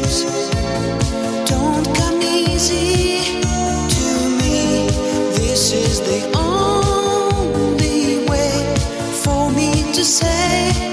don't come easy to me. This is the only way for me to say